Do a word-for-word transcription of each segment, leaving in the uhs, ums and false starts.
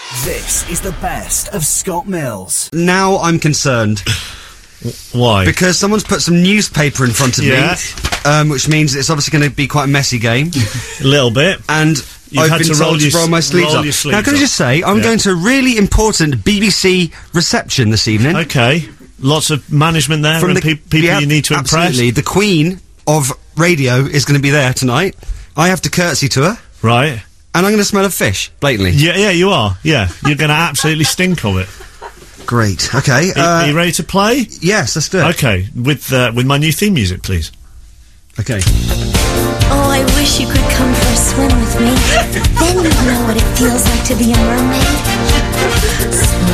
This is the best of Scott Mills. Now I'm concerned. Why? Because someone's put some newspaper in front of Yeah. me, um, which means it's obviously going to be quite a messy game. A little bit. And You've I've had been to told roll to your roll s- my sleeves roll up. your sleeves now, can I up. just say, I'm Yeah. going to a really important B B C reception this evening. Okay. Lots of management there and pe- people yeah, you need to impress. Absolutely. The Queen of Radio is going to be there tonight. I have to curtsy to her. Right. And I'm going to smell of fish, blatantly. Yeah, yeah, you are. Yeah. You're going to absolutely stink of it. Great. Okay. Are, uh, are you ready to play? Yes, let's do it. Okay. With, uh, with my new theme music, please. Okay. Oh, I wish you could come for a swim with me. Then you'd know what it feels like to be a mermaid.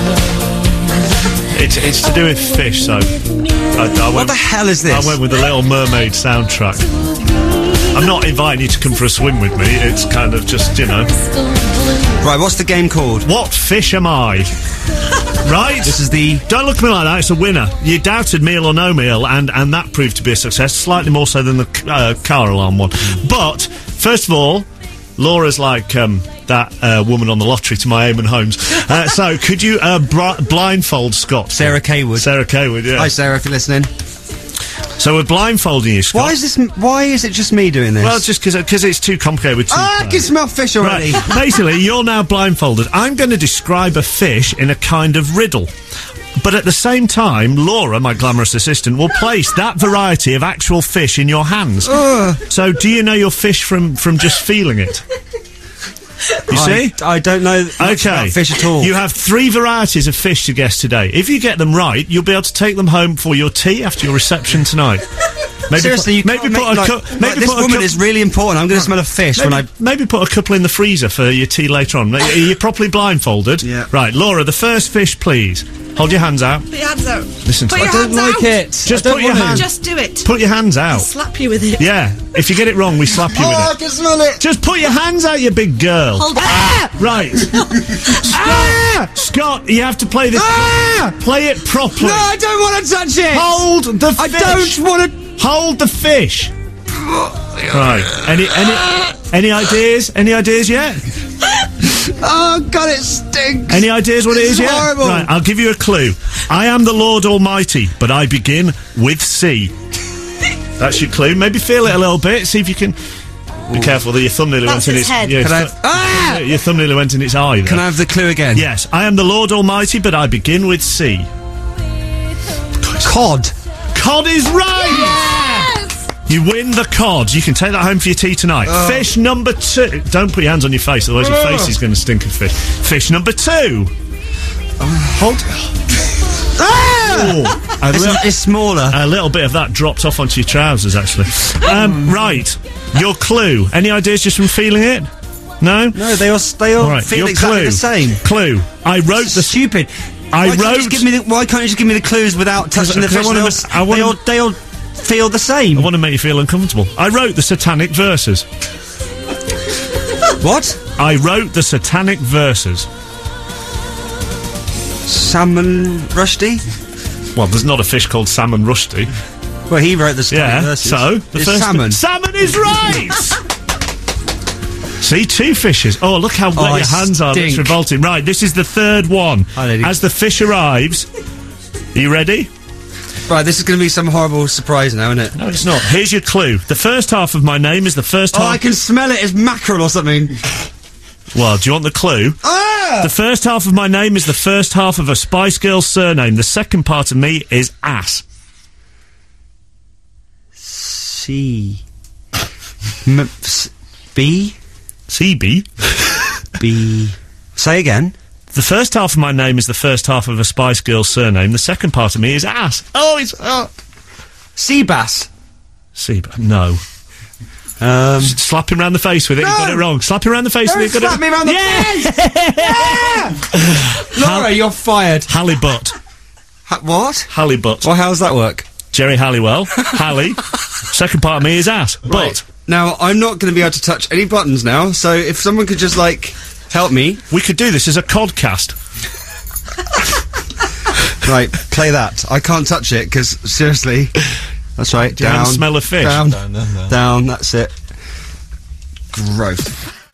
It's, it's to do with fish, so... I, I What went, the hell is this? I went with the Little Mermaid soundtrack. I'm not inviting you to come for a swim with me. It's kind of just, you know... Right, what's the game called? What fish am I? Right? This is the... Don't look at me like that, it's a winner. You doubted meal or no meal, and, and that proved to be a success, slightly more so than the c- uh, car alarm one. But, first of all, Laura's like um, that uh, woman on the lottery to my Eamon Holmes. Uh, so, could you uh, bri- blindfold Scott? Sarah Kaywood. Sarah Kaywood, yeah. Hi, Sarah, if you're listening. So we're blindfolding you, Scott. Why is this... M- why is it just me doing this? Well, just because it's too complicated with two Ah, I can players. smell fish already. Right. Basically, you're now blindfolded. I'm going to describe a fish in a kind of riddle. But at the same time, Laura, my glamorous assistant, will place that variety of actual fish in your hands. Ugh. So, do you know your fish from, from just feeling it? You I, see? I don't know much Okay. about fish at all. You have three varieties of fish to guess today. If you get them right, you'll be able to take them home for your tea after your reception tonight. Maybe Seriously, you put, maybe can't put make, a like, cou- like, maybe this put a woman cou- is really important. I'm going to smell of fish Maybe, when I... maybe put a couple in the freezer for your tea later on. Are you properly blindfolded? Yeah. Right, Laura, the first fish, please. Hold your hands out. Put your hands out. Listen to Put me. your I don't hands like out. it. Just I don't put your want to. hand- Just do it. Put your hands out. Slap you with it. Yeah. If you get it wrong, we slap you Oh, I with it. can smell it. Just put your hands out, you big girl. Hold Ah! Right. Scott, Scott, you have to play this. Ah! Play it properly. No, I don't want to touch it. Hold the I fish. don't want to... Hold the fish. Right. Any any any ideas? Any ideas yet? Oh, God, it stinks. Any ideas what it This is is yet? horrible. Right, I'll give you a clue. I am the Lord Almighty, but I begin with C. That's your clue. Maybe feel it a little bit. See if you can. Be careful that your thumb nearly That's went in his its. head. Yeah, Can I its have- th- Ah! Your thumb nearly went in its eye. There. Can I have the clue again? Yes, I am the Lord Almighty, but I begin with C. Cod. Cod is right! Yes! You win the cod. You can take that home for your tea tonight. Fish number two. Don't put your hands on your face, otherwise your face is going to stink of fish. Fish number two. Hold. Oh, a, It's, little, it's smaller. a little bit of that dropped off onto your trousers, actually. Um, right. Your clue. Any ideas just from feeling it? No? No, they all, they all All right, feel your exactly clue. the same. Clue. I wrote the... Stupid. I why Can't you wrote- just give me the, why can't you just give me the clues without touching the 'cause I fish? wanna They all, ma- I wanna- they all, they all feel the same. I want to make you feel uncomfortable. I wrote the satanic verses. What? I wrote the satanic verses. Salmon Rushdie? Well, there's not a fish called salmon rusty. Well, he wrote the story Yeah, verses. so the It's first salmon. Salmon is right. See, two fishes. Oh, look how wet I your hands are. That's stink. revolting. Right, this is the third one. Hi, lady. As the fish arrives, are you ready? Right, this is going to be some horrible surprise now, isn't it? No, it's not. Here's your clue. The first half of my name is the first Oh, half. I can smell it. It's mackerel or something. Well, do you want the clue? Ah! The first half of my name is the first half of a Spice Girls surname. The second part of me is ass. C. M- s- B? C B. B. Say again. The first half of my name is the first half of a Spice Girls surname. The second part of me is ass. Oh, it's... Oh. Sea bass. C B. No. Um. S- Slap him round the face with it. You got it wrong. Slap him round the face Don't with it. you got slap it- me round the Yeah! face! Laura, you're fired. Halibut. Ha- what? Halibut. Well, how does that work? Jerry Halliwell. Hallie. Second part of me is ass. But Right. Now, I'm not going to be able to touch any buttons now, so if someone could just, like, help me. we could do this as a codcast. Right, play that. I can't touch it, because, seriously... That's right, Do you down. have a smell of fish? Down, No, no, no. down, that's it. Gross.